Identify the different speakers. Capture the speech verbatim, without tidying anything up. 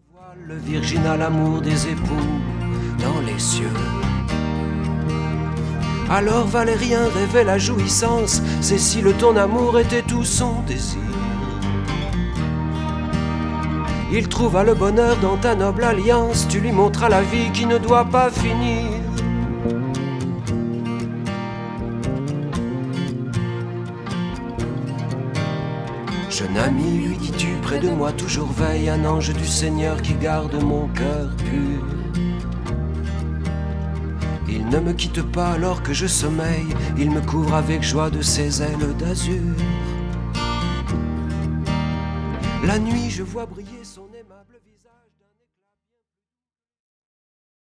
Speaker 1: Le virginal amour des époux dans les cieux. Alors Valérien rêvait la jouissance, Cécile ton amour était tout son désir. Il trouva le bonheur dans ta noble alliance, tu lui montras la vie qui ne doit pas finir. Jeune ami, lui dis-tu, près de moi toujours veille un ange du Seigneur qui garde mon cœur pur. Il ne me quitte pas alors que je sommeille, il me couvre avec joie de ses ailes d'azur. La nuit je vois briller son aimable